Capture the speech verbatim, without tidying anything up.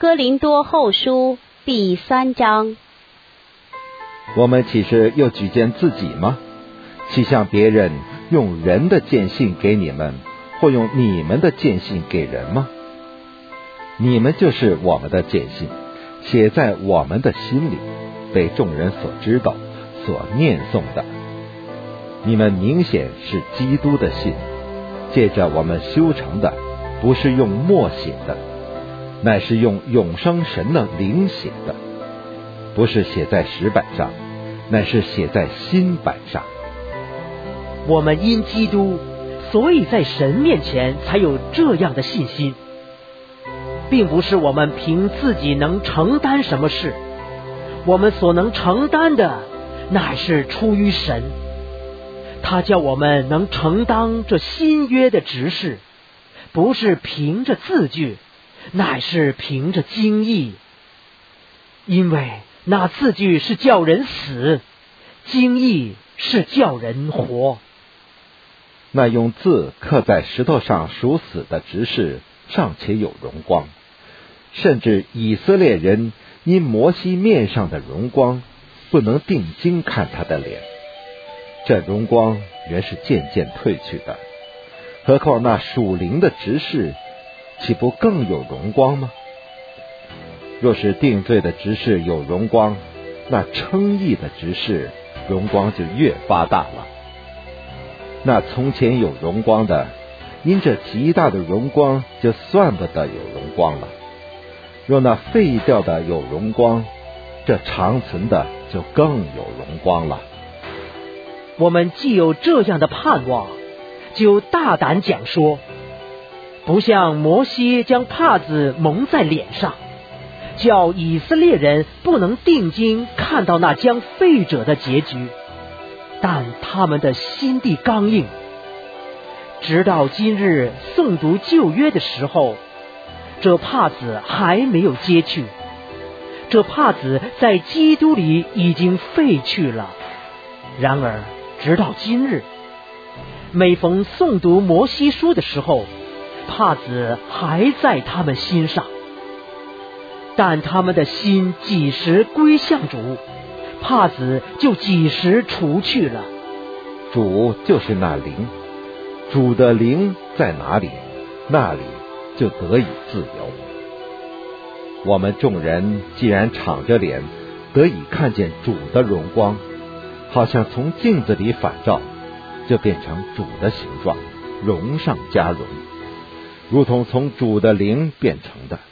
哥林多后书第三章。 我们岂是又举荐自己吗？岂像别人用人的荐信给你们，或用你们的荐信给人吗？你们就是我们的荐信，写在我们的心里，被众人所知道，所念诵的。你们明显是基督的信，借着我们修成的，不是用墨写的，乃是用永生神的灵写的，不是写在石板上，乃是写在心板上。 我们因基督，所以在神面前才有这样的信心，并不是我们凭自己能承担什么事，我们所能承担的，乃是出于神。他叫我们能承担这新约的职事，不是凭着字句，乃是凭着经意。因为那字句是叫人死，经意是叫人活。 那用字刻在石头上属死的执事尚且有荣光，甚至以色列人因摩西面上的荣光，不能定睛看他的脸，这荣光原是渐渐褪去的。何况那属灵的执事，岂不更有荣光吗？若是定罪的执事有荣光，那称义的执事荣光就越发大了。那从前有荣光的，因这极大的荣光，就算不得有荣光了。若那废掉的有荣光，这长存的就更有荣光了。 我们既有这样的盼望，就大胆讲说，不像摩西将帕子蒙在脸上，叫以色列人不能定睛看到那将废者的结局，但他们的心地刚硬。直到今日诵读旧约的时候，这帕子还没有揭去，这帕子在基督里已经废去了。然而直到今日，每逢诵读摩西书的时候，帕子还在他们心上。但他们的心几时归向主，帕子就几时除去了。 主就是那灵，主的灵在哪里，那里就得以自由。我们众人既然敞着脸，得以看见主的荣光，好像从镜子里反照，就变成主的形状，荣上加荣，如同从主的灵变成的。